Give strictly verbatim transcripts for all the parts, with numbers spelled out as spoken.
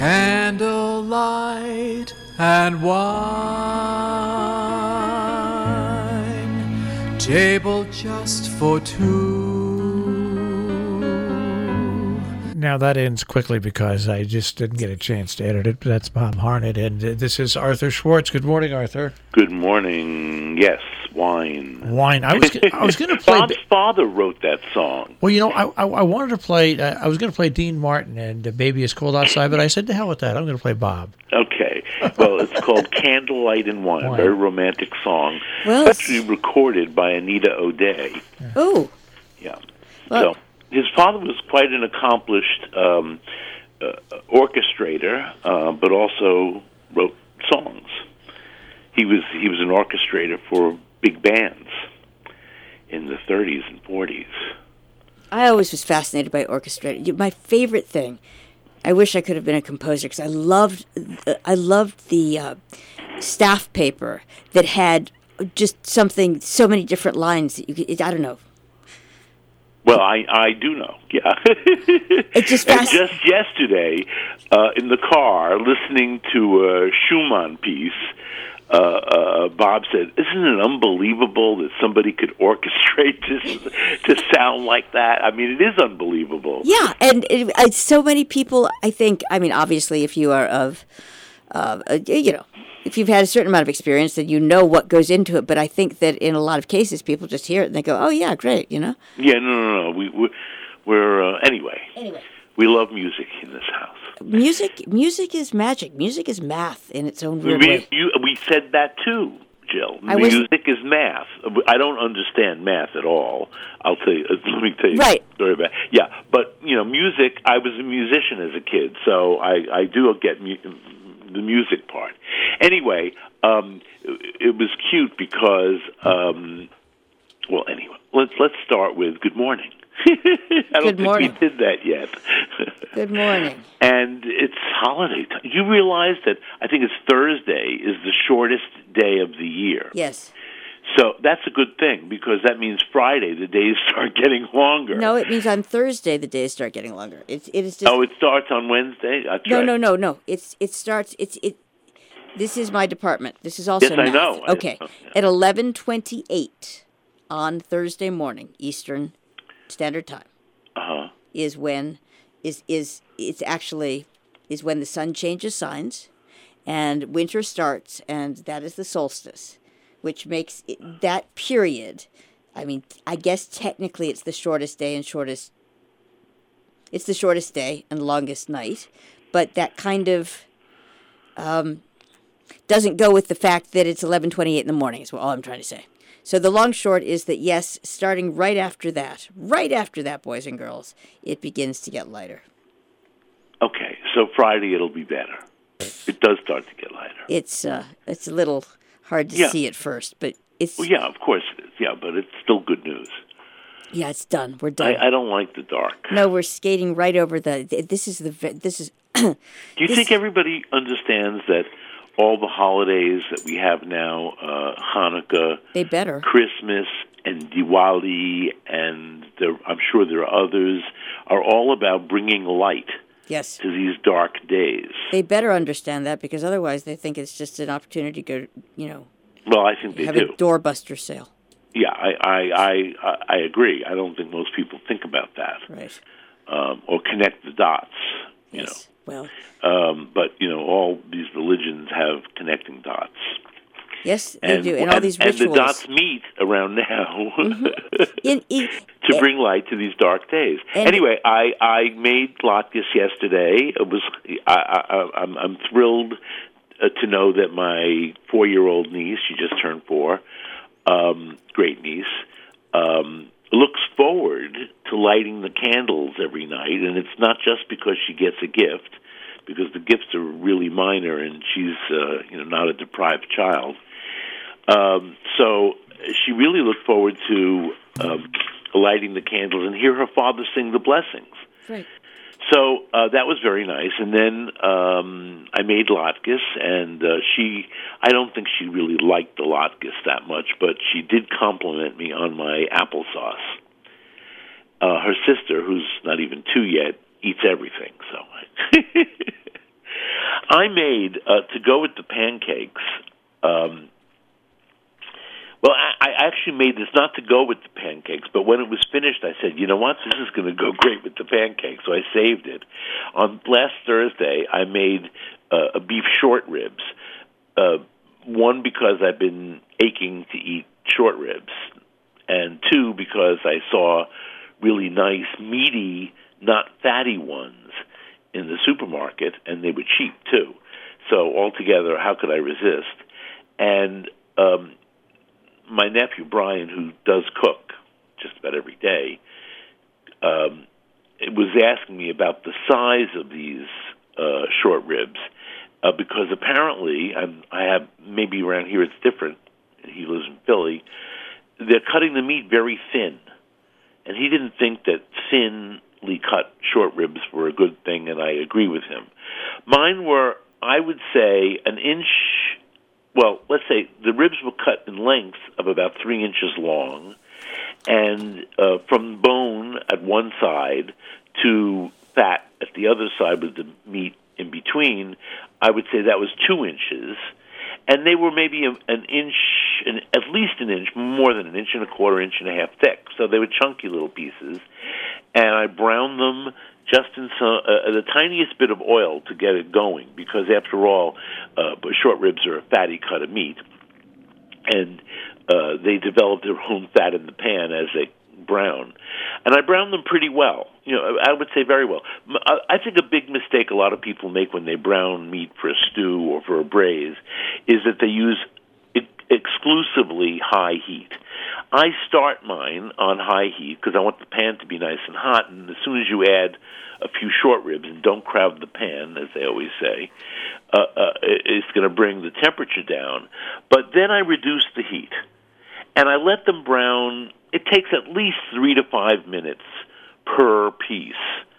candlelight and wine, table just for two. Now that ends quickly because I just didn't get a chance to edit it. But that's Bob Harnett, and uh, this is Arthur Schwartz. Good morning, Arthur. Good morning. Yes, wine. Wine. I was I was going to play. Bob's father wrote that song. Well, you know, I I, I wanted to play. Uh, I was going to play Dean Martin and uh, "Baby It's Cold Outside," but I said to hell with that. I'm going to play Bob. Okay. Well, it's called "Candlelight and Wine," Wine. a very romantic song. Well, It's actually recorded by Anita O'Day. Oh. Yeah. Well, so his father was quite an accomplished um, uh, orchestrator, uh, but also wrote songs. He was he was an orchestrator for big bands in the thirties and forties. I always was fascinated by orchestrating. My favorite thing, I wish I could have been a composer because I loved, I loved the uh, staff paper that had just something, so many different lines that you could, I don't know. Well, I, I do know, yeah. It's just and fasc- just yesterday, uh, in the car, listening to a Schumann piece, uh, uh, Bob said, "Isn't it unbelievable that somebody could orchestrate this to sound like that?" I mean, it is unbelievable. Yeah, and it, it's so many people, I think, I mean, obviously, if you are of, uh, uh, you know, if you've had a certain amount of experience, then you know what goes into it. But I think that in a lot of cases, people just hear it and they go, "Oh yeah, great," you know. Yeah, no, no, no. We we're, we're uh, anyway. Anyway, we love music in this house. Music, music is magic. Music is math in its own weird we, way. You, we said that too, Jill. I was- Music is math. I don't understand math at all. I'll tell you. Let me tell you Right. a story about. Yeah, but you know, music. I was a musician as a kid, so I I do get mu- the music part. Anyway, um, it, it was cute because. Um, well, anyway, let's let's start with good morning. I don't Good think morning. we did that yet. Good morning. And it's holiday time. You realize that I think it's Thursday is the shortest day of the year. Yes. So that's a good thing because that means Friday the days start getting longer. No, it means on Thursday the days start getting longer. It's it is just Oh, it starts on Wednesday? That's no, right. no, no, no. It's it starts. It's it. This is my department. This is also Yes, I math. know. I- Okay, oh, yeah. at eleven twenty-eight on Thursday morning Eastern Standard Time Uh-huh. is when is is it's actually is when the sun changes signs, and winter starts, and that is the solstice, which makes it, that period. I mean, I guess technically it's the shortest day and shortest. It's the shortest day and longest night, but that kind of um, doesn't go with the fact that it's eleven twenty-eight in the morning. Is all I'm trying to say. So the long short is that, yes, starting right after that, right after that, boys and girls, it begins to get lighter. Okay, so Friday it'll be better. It does start to get lighter. It's uh, it's a little hard to Yeah. see at first, but it's Well, yeah, of course it is. Yeah, but it's still good news. yeah, it's done. We're done. I, I don't like the dark. no, we're skating right over the. th- This is the. ve- This is. Do you This- think everybody understands that all the holidays that we have now, uh, Hanukkah, They better. Christmas, and Diwali, and there, I'm sure there are others, are all about bringing light Yes. to these dark days? They better understand that because otherwise they think it's just an opportunity to go, you know, Well, I think they have do. a doorbuster sale. Yeah, I, I, I, I I agree. I don't think most people think about that Right. um, or connect the dots. You Yes. Well, know, um, but you know, all these religions have connecting dots. yes, they do. And all these and rituals. the dots meet around now In, in, to bring light to these dark days. And- Anyway, I, I made latkes yesterday. It was I, I, I'm, I'm thrilled uh, to know that my four-year-old niece, she just turned four, um, great niece, um, looks forward to lighting the candles every night, and it's not just because she gets a gift, because the gifts are really minor, and she's uh, you know not a deprived child. Um, so she really looked forward to um, lighting the candles and hear her father sing the blessings. right. So uh, that was very nice. And then um, I made latkes, and uh, she, I don't think she really liked the latkes that much, but she did compliment me on my applesauce. Uh, her sister, who's not even two yet, eats everything. So, I made, uh, to go with the pancakes, um, well, I, I actually made this not to go with the pancakes, but when it was finished, I said, you know what, this is going to go great with the pancakes, so I saved it. On last Thursday, I made uh, a beef short ribs, uh, one because I've been aching to eat short ribs, and two, because I saw really nice, meaty, not fatty ones in the supermarket, and they were cheap, too. So altogether, how could I resist? And um, my nephew, Brian, who does cook just about every day, um, was asking me about the size of these uh, short ribs, uh, because apparently, I'm, I have, maybe around here it's different, he lives in Philly, they're cutting the meat very thin. And he didn't think that thinly cut short ribs were a good thing, and I agree with him. Mine were, I would say, an inch, well, let's say the ribs were cut in length of about three inches long, and uh, from bone at one side to fat at the other side with the meat in between, I would say that was two inches. And they were maybe a, an inch, an, at least an inch, more than an inch and a quarter, inch and a half thick. So they were chunky little pieces. And I browned them just in some, uh, the tiniest bit of oil to get it going, because after all, uh, short ribs are a fatty cut of meat. And uh, they develop their own fat in the pan as they brown. And I browned them pretty well. You know, I would say very well. I think a big mistake a lot of people make when they brown meat for a stew or for a braise is that they use exclusively high heat. I start mine on high heat because I want the pan to be nice and hot, and as soon as you add a few short ribs, and don't crowd the pan, as they always say, uh, uh, it's going to bring the temperature down. But then I reduce the heat, and I let them brown. It takes at least three to five minutes per piece.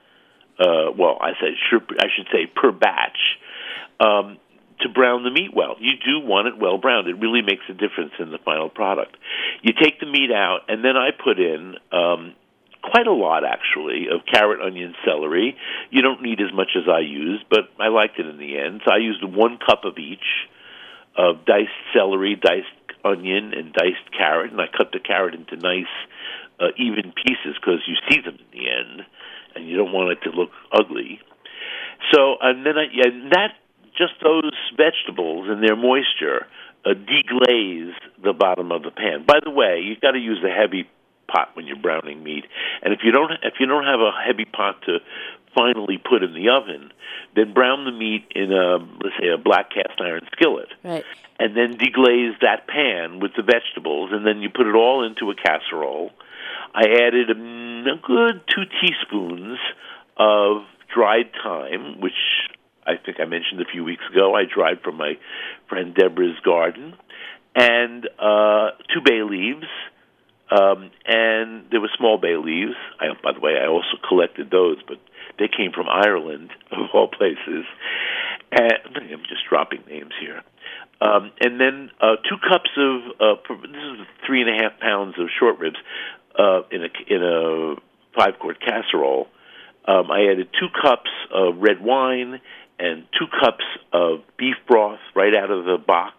Uh, well, I said I should say per batch, um, to brown the meat well. You do want it well browned. It really makes a difference in the final product. You take the meat out, and then I put in um, quite a lot, actually, of carrot, onion, celery. You don't need as much as I used, but I liked it in the end. So I used one cup of each, of diced celery, diced onion, and diced carrot, and I cut the carrot into nice, uh, even pieces because you see them in the end, and you don't want it to look ugly. So, and then I, and that, just those vegetables and their moisture uh, deglaze the bottom of the pan. By the way, you've got to use a heavy pot when you're browning meat, and if you don't, if you don't have a heavy pot to finally put in the oven, then brown the meat in a, let's say, a black cast iron skillet. Right. And then deglaze that pan with the vegetables, and then you put it all into a casserole. I added a, a good two teaspoons of dried thyme, which I think I mentioned a few weeks ago. I dried from my friend Deborah's garden, and uh, two bay leaves, um, and there were small bay leaves. I, by the way, I also collected those, but they came from Ireland, of all places. And I'm just dropping names here. Um, and then uh, two cups of, uh, this is three and a half pounds of short ribs uh, in a in a five-quart casserole. Um, I added two cups of red wine and two cups of beef broth right out of the box,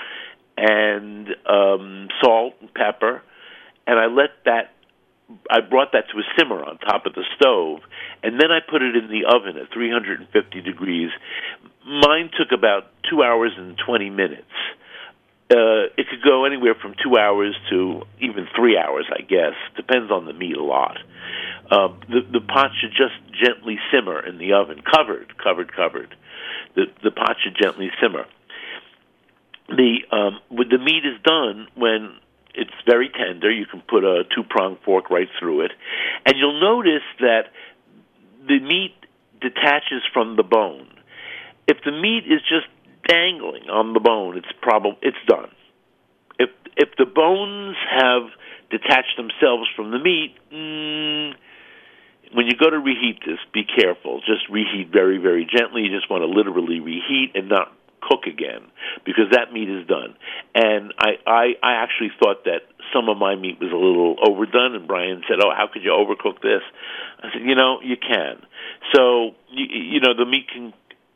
and um, salt and pepper. And I let that, I brought that to a simmer on top of the stove, and then I put it in the oven at three hundred fifty degrees. Mine took about two hours and twenty minutes. Uh, it could go anywhere from two hours to even three hours, I guess. Depends on the meat a lot. Uh, the, the pot should just gently simmer in the oven, covered, covered, covered. The, the pot should gently simmer. The um, when the meat is done, when it's very tender, you can put a two-pronged fork right through it, and you'll notice that the meat detaches from the bone. If the meat is just dangling on the bone, it's probably it's done. If if the bones have detached themselves from the meat, mm, when you go to reheat this, be careful. Just reheat very, very gently. You just want to literally reheat and not cook again, because that meat is done. And I, I, I actually thought that some of my meat was a little overdone, and Brian said, oh, how could you overcook this? I said, you know, you can. So, you, you know, the meat can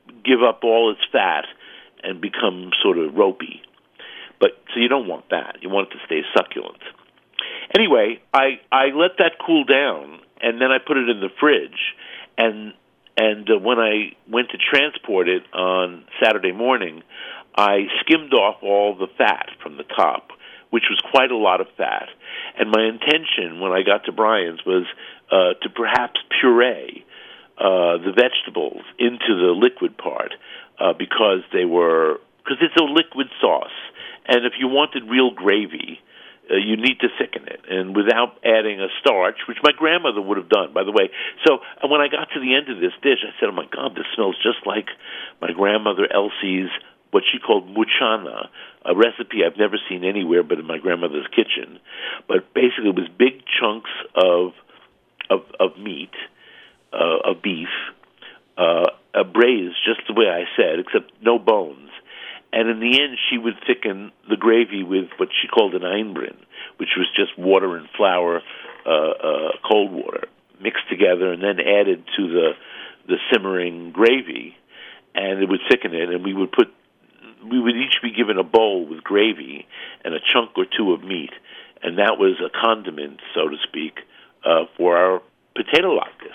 give up all its fat and become sort of ropey. But so you don't want that. You want it to stay succulent. Anyway, I, I let that cool down, and then I put it in the fridge. And and uh, when I went to transport it on Saturday morning, I skimmed off all the fat from the top, which was quite a lot of fat. And my intention when I got to Brian's was uh, to perhaps puree uh, the vegetables into the liquid part uh, because they were because it's a liquid sauce. And if you wanted real gravy, uh, you need to thicken it, and without adding a starch, which my grandmother would have done, by the way. So uh, when I got to the end of this dish, I said, "Oh my God, this smells just like my grandmother Elsie's what she called muchana, a recipe I've never seen anywhere but in my grandmother's kitchen." But basically, it was big chunks of of, of meat, uh, of beef, uh, uh, braised just the way I said, except no bones. And in the end, she would thicken the gravy with what she called an einbrin, which was just water and flour, uh, uh, cold water, mixed together and then added to the the simmering gravy, and it would thicken it. And we would put, we would each be given a bowl with gravy and a chunk or two of meat, and that was a condiment, so to speak, uh, for our potato latkes.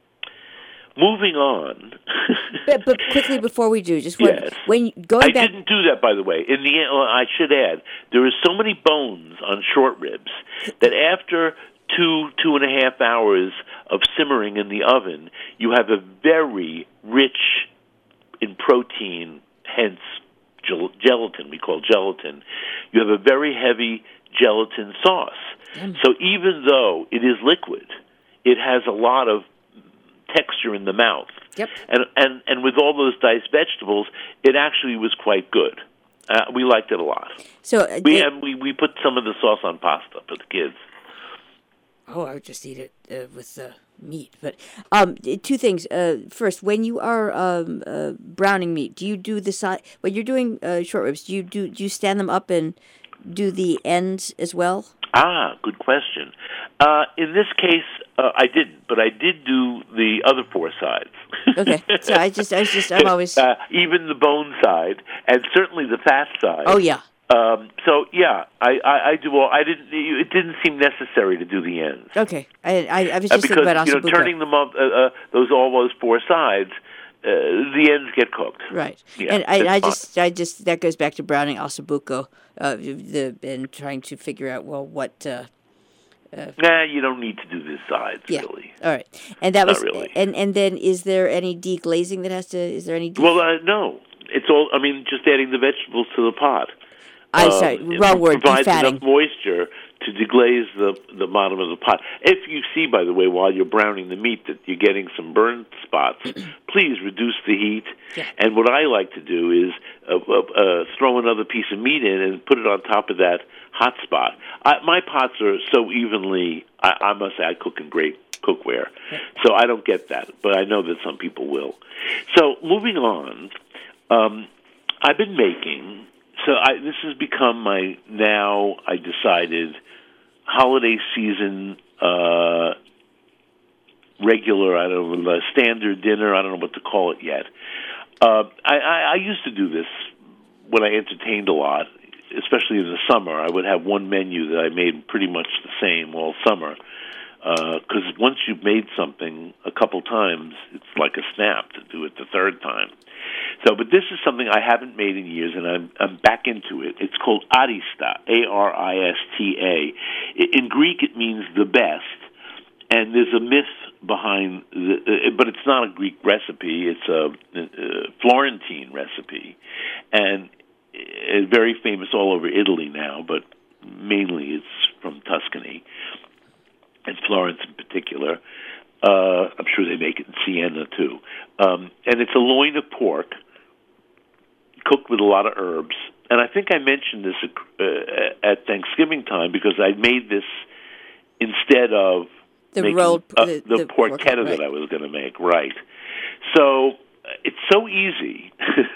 Moving on. but, but quickly before we do, just one, yes. when going I back. didn't do that, by the way. In the end, well, I should add, there are so many bones on short ribs that after two, two and a half hours of simmering in the oven, you have a very rich in protein, hence gel- gelatin, we call gelatin. You have a very heavy gelatin sauce. Mm. So even though it is liquid, it has a lot of texture in the mouth. Yep. And and and with all those diced vegetables, it actually was quite good. Uh, we liked it a lot. So uh, we it, and we we put some of the sauce on pasta for the kids. Oh, I would just eat it uh, with uh, meat. But um, two things. Uh, first, when you are um, uh, browning meat, do you do the side when you're doing uh, short ribs? Do you do do you stand them up and do the ends as well? Ah, good question. Uh, in this case, uh, I didn't, but I did do the other four sides. Okay, so I just, I was just, I'm always uh, even the bone side, and certainly the fat side. Oh yeah. Um, so yeah, I, I, I do all. I didn't. It didn't seem necessary to do the ends. Okay, I I, I was just uh, because thinking about you know ossobuco. turning them up, uh, uh, those all those four sides. Uh, the ends get cooked. Right. Yeah, and I, I fine. just, I just, that goes back to browning ossobuco, uh, the, and trying to figure out, well, what, uh, uh, Nah, you don't need to do the sides, yeah. really. All right. And that Not was, really. and, and then is there any deglazing that has to, is there any? De- well, uh, no. It's all, I mean, just adding the vegetables to the pot. I'm um, sorry, wrong word, provides defatting. enough moisture to deglaze the the bottom of the pot. If you see, by the way, while you're browning the meat that you're getting some burn spots, please reduce the heat. Yeah. And what I like to do is uh, uh, uh, throw another piece of meat in and put it on top of that hot spot. I, my pots are so evenly, I, I must say I cook in great cookware, so I don't get that, but I know that some people will. So moving on, um, I've been making... So I, this has become my, now I decided, holiday season uh, regular, I don't know, standard dinner, I don't know what to call it yet. Uh, I, I, I used to do this when I entertained a lot, especially in the summer. I would have one menu that I made pretty much the same all summer. Because uh, once you've made something a couple times, it's like a snap to do it the third time. So, but this is something I haven't made in years, and I'm I'm back into it. It's called arista, A R I S T A. In Greek, it means the best, and there's a myth behind the, uh, but it's not a Greek recipe. It's a, a Florentine recipe, and it's very famous all over Italy now, but mainly it's from Tuscany, and Florence in particular. Uh, I'm sure they make it in Siena, too. Um, and it's a loin of pork cooked with a lot of herbs. And I think I mentioned this uh, at Thanksgiving time because I made this instead of the making, rolled, uh, the, the, the porchetta pork, right. that I was going to make. Right. So it's so easy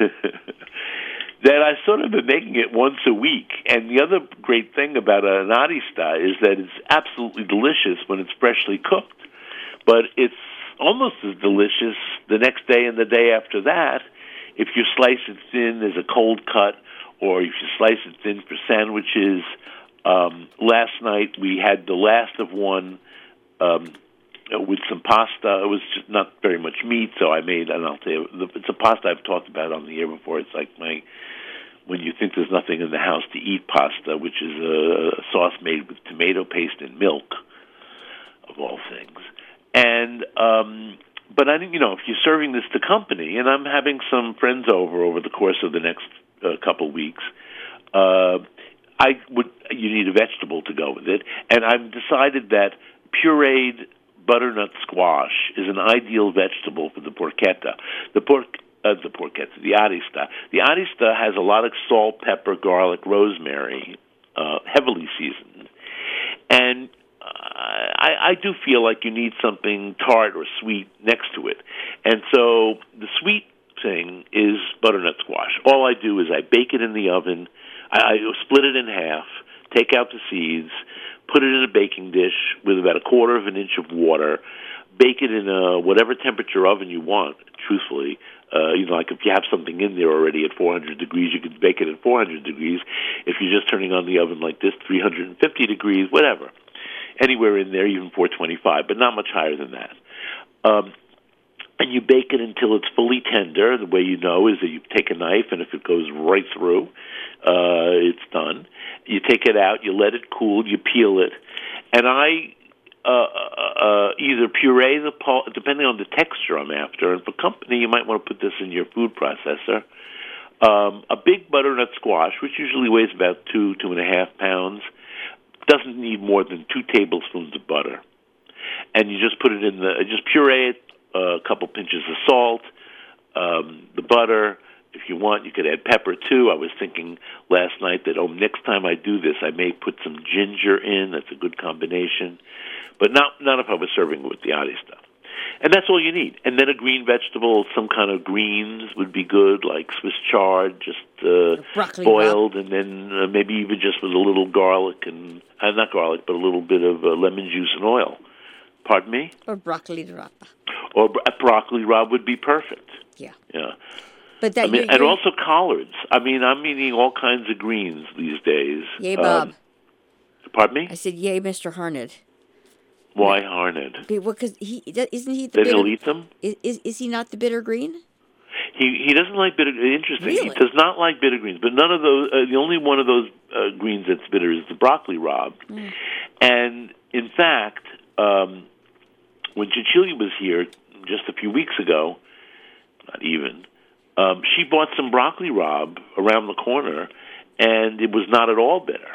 that I sort of been making it once a week. And the other great thing about an arista is that it's absolutely delicious when it's freshly cooked. But it's almost as delicious the next day and the day after that if you slice it thin, there's a cold cut, or if you slice it thin for sandwiches. Um, last night we had the last of one um, with some pasta. It was just not very much meat, so I made, and I'll tell you, it's a pasta I've talked about on the air before. It's like my, when you think there's nothing in the house to eat pasta, which is a, a sauce made with tomato paste and milk, of all things. And, um, but I think, you know, if you're serving this to company, and I'm having some friends over over the course of the next uh, couple weeks, uh, I would, you need a vegetable to go with it, and I've decided that pureed butternut squash is an ideal vegetable for the porchetta. The pork, uh, the porchetta, the arista. The arista has a lot of salt, pepper, garlic, rosemary, uh, heavily seasoned, and I, I do feel like you need something tart or sweet next to it. And so the sweet thing is butternut squash. All I do is I bake it in the oven. I, I split it in half, take out the seeds, put it in a baking dish with about a quarter of an inch of water, bake it in a whatever temperature oven you want, truthfully. Uh, you know, like if you have something in there already at four hundred degrees, you can bake it at four hundred degrees. If you're just turning on the oven like this, three hundred fifty degrees, whatever. Anywhere in there, even four twenty-five, but not much higher than that. Um, and you bake it until it's fully tender. The way you know is that you take a knife, and if it goes right through, uh, it's done. You take it out, you let it cool, you peel it, and I uh, uh, either puree the pulp, depending on the texture I'm after. And for company, you might want to put this in your food processor. Um, a big butternut squash, which usually weighs about two, two and a half pounds, doesn't need more than two tablespoons of butter. And you just put it in the, just puree it, uh, a couple pinches of salt, um, the butter. If you want, you could add pepper too. I was thinking last night that, oh, next time I do this, I may put some ginger in. That's a good combination. But not, not if I was serving it with the Adi stuff. And that's all you need. And then a green vegetable, some kind of greens would be good, like Swiss chard, just uh, boiled, and then uh, maybe even just with a little garlic and, uh, not garlic, but a little bit of uh, lemon juice and oil. Pardon me? Or broccoli raba. Or bro- broccoli raba would be perfect. Yeah. Yeah. But that I mean, you, and also collards. I mean, I'm eating all kinds of greens these days. Yay, Bob. Um, pardon me? I said, yay, Mister Harned. Why Harned? Because he isn't he the Then bitter, he'll eat them? Is, is is he not the bitter green? He he doesn't like bitter. Interesting. Really? He does not like bitter greens. But none of those. Uh, the only one of those uh, greens that's bitter is the broccoli rab. Mm. And in fact, um, when Cecilia was here just a few weeks ago, not even, um, she bought some broccoli rab around the corner, and it was not at all bitter.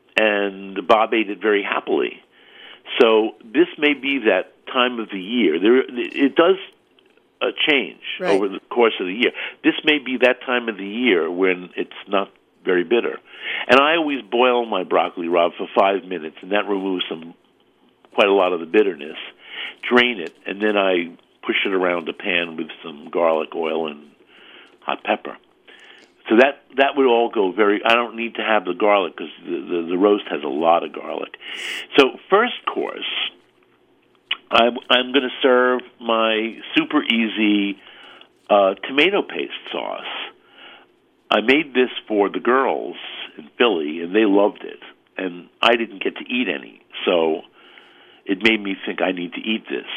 And Bob ate it very happily. So this may be that time of the year. There, it does uh, change right. over the course of the year. This may be that time of the year when it's not very bitter. And I always boil my broccoli rab for five minutes, and that removes some quite a lot of the bitterness. Drain it, and then I push it around a pan with some garlic oil and hot pepper. So that that would all go very. I don't need to have the garlic because the, the the roast has a lot of garlic. So first course, I'm I'm going to serve my super easy uh, tomato paste sauce. I made this for the girls in Philly, and they loved it, and I didn't get to eat any. So it made me think I need to eat this.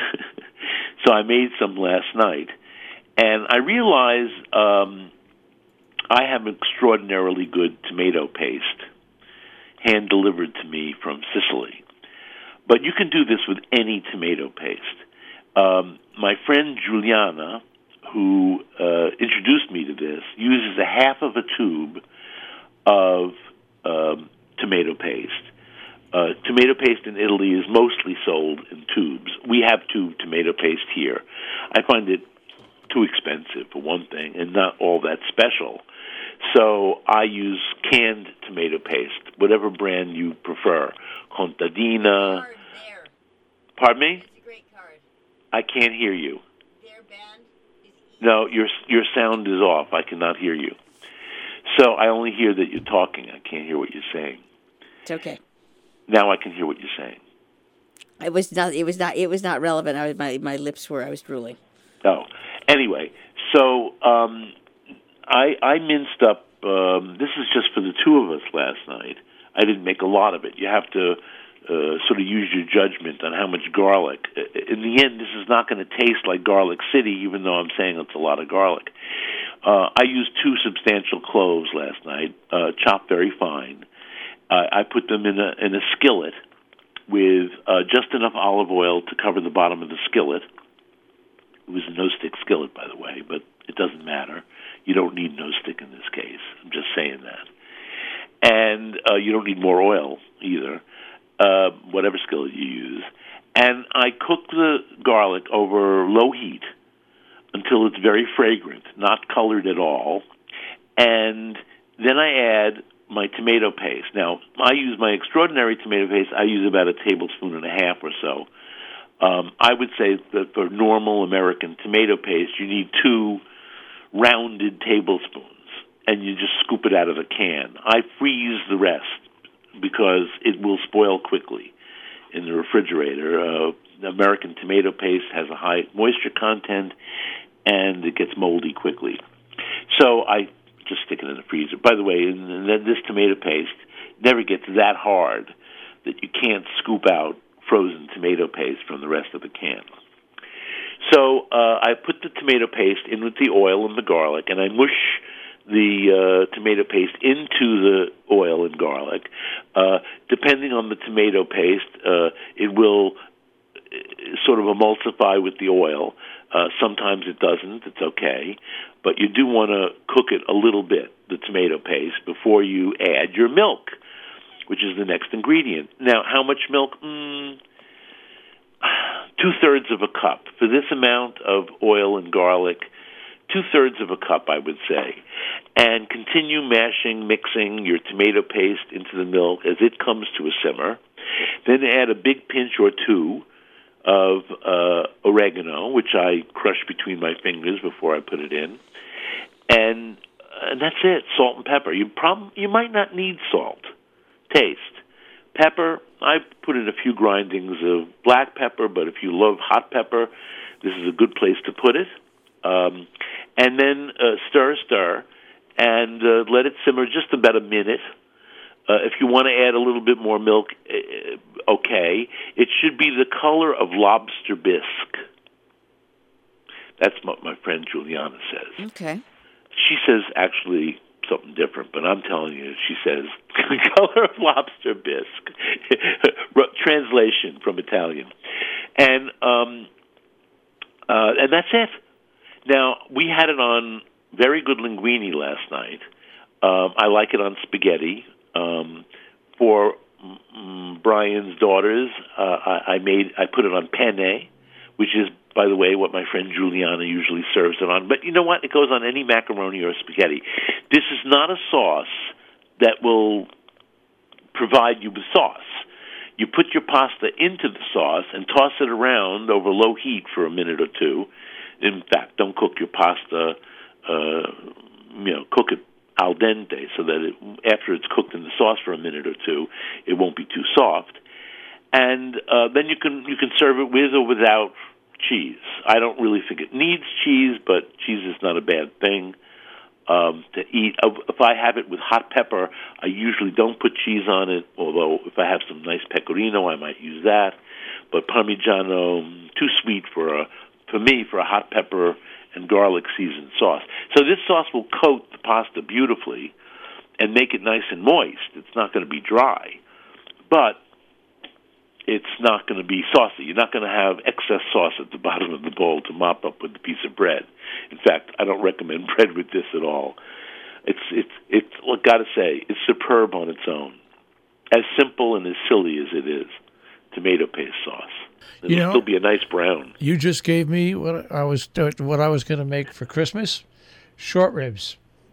So I made some last night, and I realized. Um, I have extraordinarily good tomato paste hand-delivered to me from Sicily. But you can do this with any tomato paste. Um, my friend Juliana, who uh, introduced me to this, uses a half of a tube of um, tomato paste. Uh, tomato paste in Italy is mostly sold in tubes. We have tube tomato paste here. I find it too expensive, for one thing, and not all that special. So I use canned tomato paste, whatever brand you prefer. Contadina. Card there. Pardon me? It's a great card. I can't hear you. Their band is E. No, your your sound is off. I cannot hear you. So I only hear that you're talking. I can't hear what you're saying. It's okay. Now I can hear what you're saying. It was not. It was not. It was not relevant. I was, my my lips were. I was drooling. Oh, anyway. So um, I, I minced up, um, this is just for the two of us last night. I didn't make a lot of it. You have to uh, sort of use your judgment on how much garlic. In the end, this is not going to taste like Garlic City, even though I'm saying it's a lot of garlic. Uh, I used two substantial cloves last night, uh, chopped very fine. Uh, I put them in a in a skillet with uh, just enough olive oil to cover the bottom of the skillet. It was a no-stick skillet, by the way, but it doesn't matter. You don't need no-stick in this case. I'm just saying that. And uh, you don't need more oil either, uh, whatever skillet you use. And I cook the garlic over low heat until it's very fragrant, not colored at all. And then I add my tomato paste. Now, I use my extraordinary tomato paste. I use about a tablespoon and a half or so. Um, I would say that for normal American tomato paste, you need two rounded tablespoons, and you just scoop it out of the can. I freeze the rest because it will spoil quickly in the refrigerator. Uh, American tomato paste has a high moisture content, and it gets moldy quickly. So I just stick it in the freezer. By the way, and then this tomato paste never gets that hard that you can't scoop out frozen tomato paste from the rest of the can. So uh, I put the tomato paste in with the oil and the garlic, and I mush the uh, tomato paste into the oil and garlic. Uh, depending on the tomato paste, uh, it will sort of emulsify with the oil. Uh, sometimes it doesn't. It's okay. But you do want to cook it a little bit, the tomato paste, before you add your milk, which is the next ingredient. Now, how much milk? Mm, two-thirds of a cup. For this amount of oil and garlic, two-thirds of a cup, I would say. And continue mashing, mixing your tomato paste into the milk as it comes to a simmer. Then add a big pinch or two of uh, oregano, which I crush between my fingers before I put it in. And, and that's it, salt and pepper. You, prob- you might not need salt. Taste. Pepper, I put in a few grindings of black pepper, but if you love hot pepper, this is a good place to put it. Um, and then uh, stir, stir, and uh, let it simmer just about a minute. Uh, if you want to add a little bit more milk, uh, okay. It should be the color of lobster bisque. That's what my friend Juliana says. Okay. She says actually something different, but I'm telling you, she says the color of lobster bisque. Translation from Italian. And um, uh, and that's it. Now, we had it on very good linguine last night. Um, I like it on spaghetti. Um, for mm, Brian's daughters, uh, I, I made I put it on penne, which is, by the way, what my friend Juliana usually serves it on. But you know what? It goes on any macaroni or spaghetti. This is not a sauce that will provide you with sauce. You put your pasta into the sauce and toss it around over low heat for a minute or two. In fact, don't cook your pasta, uh, you know, cook it al dente so that it, after it's cooked in the sauce for a minute or two, it won't be too soft. And uh, then you can you can serve it with or without cheese. I don't really think it needs cheese, but cheese is not a bad thing um, to eat. If I have it with hot pepper, I usually don't put cheese on it, although if I have some nice pecorino, I might use that. But Parmigiano, too sweet for a for me, for a hot pepper and garlic seasoned sauce. So this sauce will coat the pasta beautifully and make it nice and moist. It's not going to be dry, but it's not going to be saucy. You're not going to have excess sauce at the bottom of the bowl to mop up with a piece of bread. In fact, I don't recommend bread with this at all. It's it's it's. I've got to say, it's superb on its own. As simple and as silly as it is, tomato paste sauce. It'll You know, still be a nice brown. You just gave me what I was what I was going to make for Christmas, short ribs.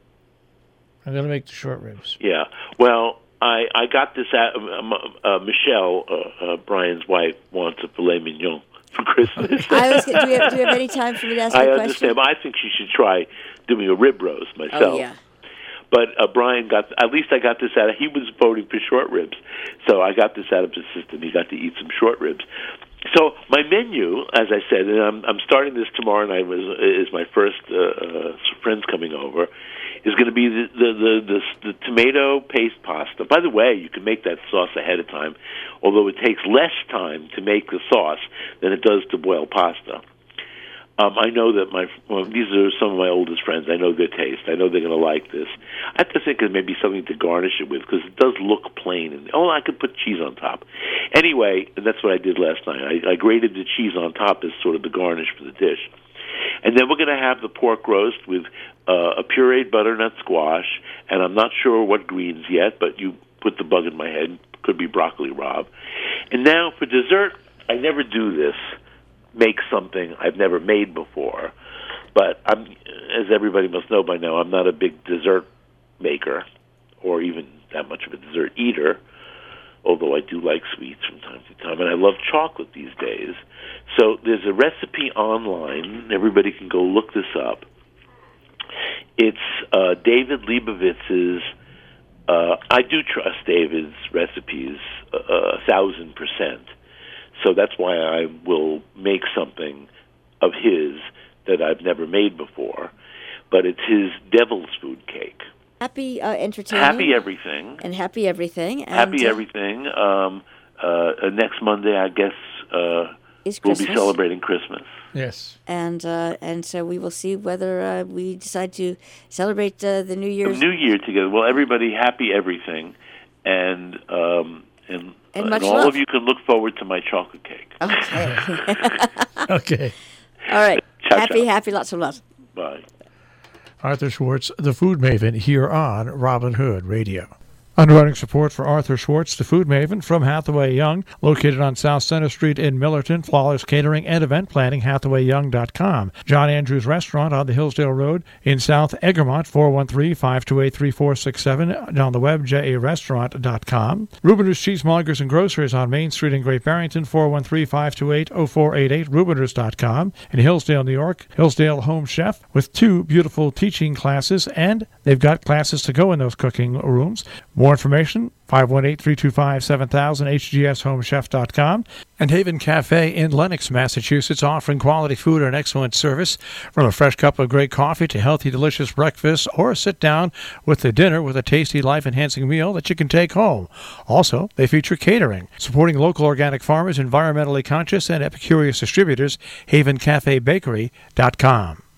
I'm going to make the short ribs. Yeah. Well, I I got this at uh, uh, Michelle, uh, uh, Brian's wife, wants a filet mignon for Christmas. I was, do, we have, do we have any time for me to ask you I a question? understand. But I think she should try doing a rib roast myself. Oh, yeah. But uh, Brian got, at least I got this out of, he was voting for short ribs. So I got this out of his system. He got to eat some short ribs. So my menu, as I said, and I'm, I'm starting this tomorrow night. Was is my first uh, uh, friends coming over. Is going to be the the, the the the tomato paste pasta. By the way, you can make that sauce ahead of time, although it takes less time to make the sauce than it does to boil pasta. Um, I know that my well, these are some of my oldest friends. I know their taste. I know they're going to like this. I have to think of maybe something to garnish it with because it does look plain. And oh, I could put cheese on top. Anyway, that's what I did last night. I, I grated the cheese on top as sort of the garnish for the dish. And then we're going to have the pork roast with uh, a pureed butternut squash, and I'm not sure what greens yet, but you put the bug in my head. Could be broccoli rabe. And now for dessert, I never do this. Make something I've never made before, but I'm, as everybody must know by now, I'm not a big dessert maker or even that much of a dessert eater, although I do like sweets from time to time, and I love chocolate these days. So there's a recipe online. Everybody can go look this up. It's uh, David Leibovitz's, uh, I do trust David's recipes uh, a thousand percent. So that's why I will make something of his that I've never made before. But it's his devil's food cake. Happy uh, entertaining. Happy everything. And happy everything. And, happy uh, everything. Um, uh, next Monday, I guess, uh, is we'll Christmas. be celebrating Christmas. Yes. And uh, and so we will see whether uh, we decide to celebrate uh, the New Year's. The New Year together. Well, everybody, happy everything. And... Um, and And uh, much and all love. of you can look forward to my chocolate cake. Okay. Okay. All right. Ciao, happy, ciao. happy, lots of love. Bye. Arthur Schwartz, the food maven, here on Robin Hood Radio. Underwriting support for Arthur Schwartz, the food maven, from Hathaway Young, located on South Center Street in Millerton. Flawless catering and event planning, hathaway young dot com. John Andrews Restaurant on the Hillsdale Road in South Egremont, four one three, five two eight, three four six seven. On the web, j a restaurant dot com. Rubiners Cheesemongers and Grocers on Main Street in Great Barrington, four one three, five two eight, zero four eight eight, rubiners dot com. In Hillsdale, New York, Hillsdale Home Chef, with two beautiful teaching classes, and they've got classes to go in those cooking rooms. More information, five one eight, three two five, seven thousand, h g s home chef dot com. And Haven Cafe in Lenox, Massachusetts, offering quality food and excellent service, from a fresh cup of great coffee to healthy, delicious breakfast, or sit down with the dinner with a tasty, life-enhancing meal that you can take home. Also, they feature catering, supporting local organic farmers, environmentally conscious, and epicurious distributors. haven cafe bakery dot com.